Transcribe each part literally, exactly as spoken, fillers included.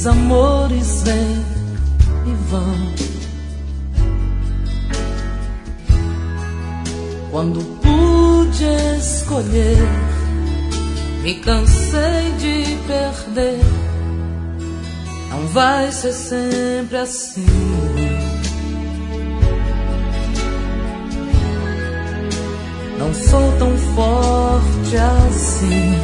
Os amores vêm e vão. Quando pude escolher, me cansei de perder. Não vai ser sempre assim. Não sou tão forte assim.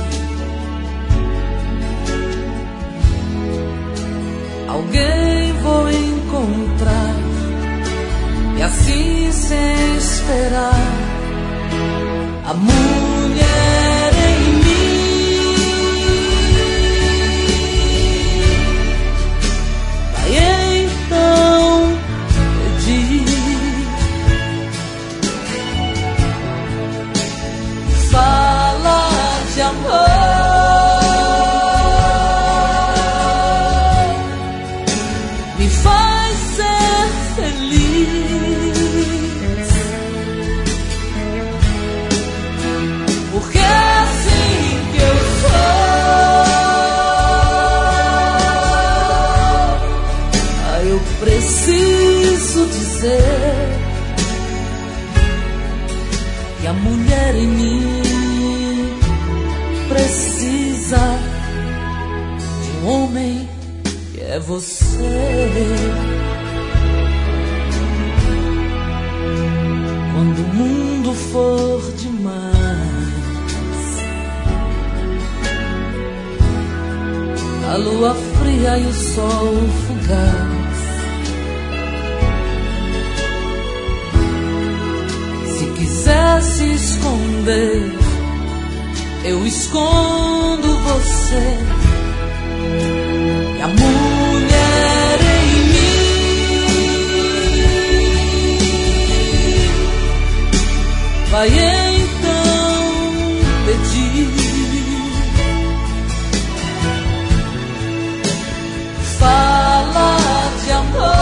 Alguém vou encontrar, e assim sem esperar, a mulher em mim vai então pedir. Fala de amor, me faz ser feliz, porque é assim que eu sou. Ah, eu preciso dizer que a mulher em mim precisa de um homem que é você. Quando o mundo for demais, a lua fria e o sol fugaz, se quiser se esconder, eu escondo você. E a mulher em mim vai então pedir. Fala de amor,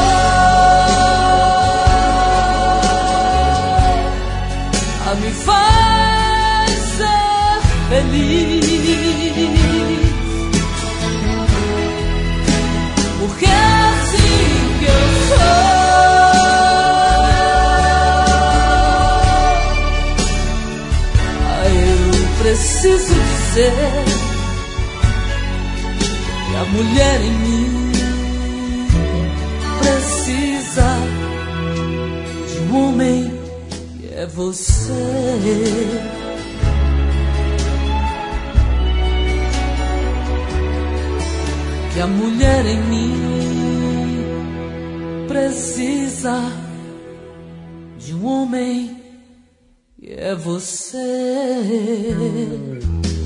a me faz ser feliz, porque é assim que eu sou. Ah, eu preciso dizer que a mulher em mim precisa de um homem que é você. Que a mulher em mim precisa de um homem que é você.